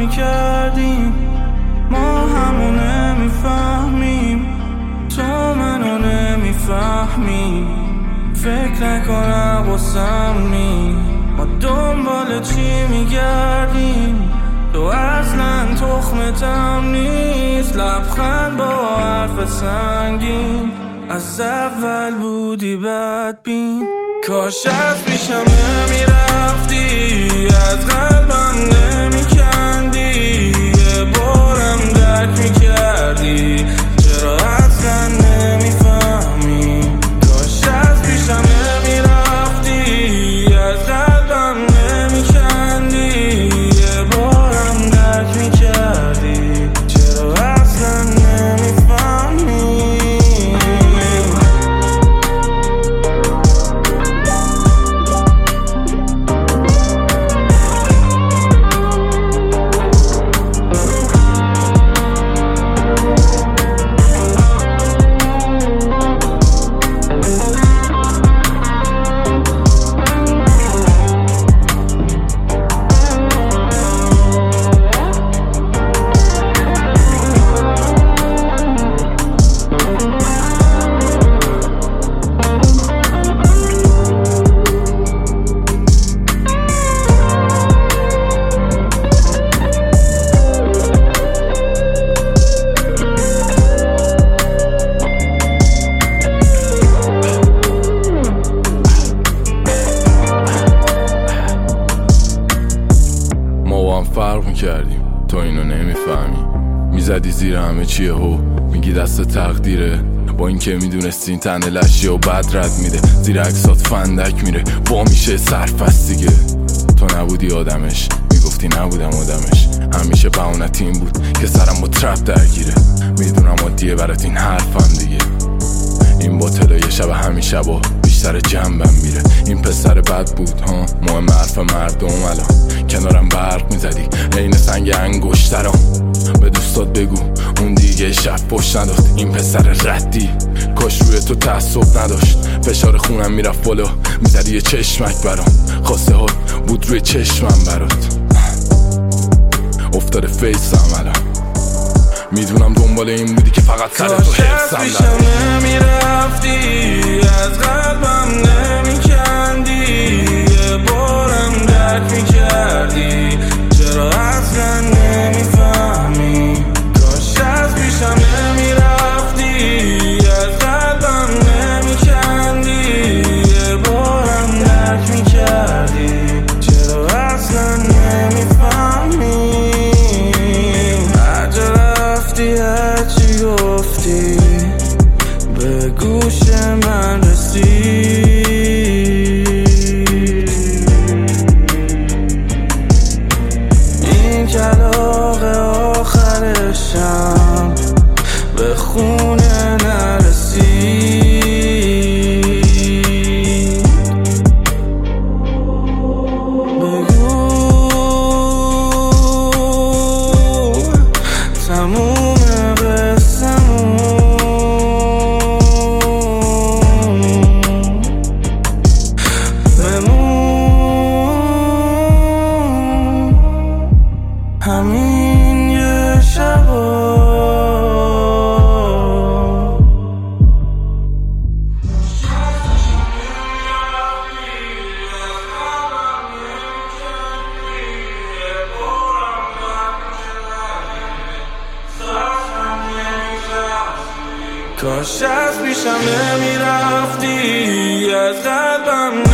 میکردیم ما همو نمیفهمیم، تو منو نمیفهمی. فکر نکنم قسمی ما دنبال چی میگردیم، تو اصلا تخمتم نیست. لبخند با حرف سنگین، از اول بودی بدبین. کاش از پیشم نمیرفتی، از قلبم نمیکندی، یه بارم درک میکردی، چرا اصلا نمیفهمی. کاش از پیشم نمیرفتی، از قلبم نمیکندی، یه بارم درک میکردی، چرا اصلا نمیفهمی. فرق میکردیم، تو اینو نمیفهمی. میزدی زیر همه چیه هو، میگی دست تقدیره، با این که میدونستی این تنه لشیه و بد رد میده، زیر عکسات فندک میره، وا میشه سرفست دیگه. تو نبودی آدمش، میگفتی نبودم آدمش، همیشه بهونت این بود که سرم با ترپ درگیره. میدونم عادیه برات این حرفم دیگه، این باطلا یه شب همین شبا بیشتر جنبم میره. این پسر بد بود ها، مهم حرف مردم الان کنارم برق میزدی عین سنگ انگشترام. به دوستات بگو اون دیگه شب پشت نداشت، این پسر ردی کاش روی تو تعصب نداشت. فشار خونم میرفت بالا، میزدی یه چشمک برام، خواسته ها بود روی چشمم برات، افتاده فیسم الان. میدونم دنبال این بودی که فقط سر تو حفظم کاش پیشم نمیرفتی، از قلبم نمیکندی، یه بارم درک میکردی، چرا اصلا نمیفهمی. کاش از پیشم نمیرفتی، از قلبم نمیکندی، یه بارم درک میکردی، چرا اصلا نمیفهمی. هرچی گفتی به گوش من رسید، این کلاغ آخرشم به خونه نرسید. بگو تموم همین یه شبا. کاش از پیشم نمیرفتی، از قلبم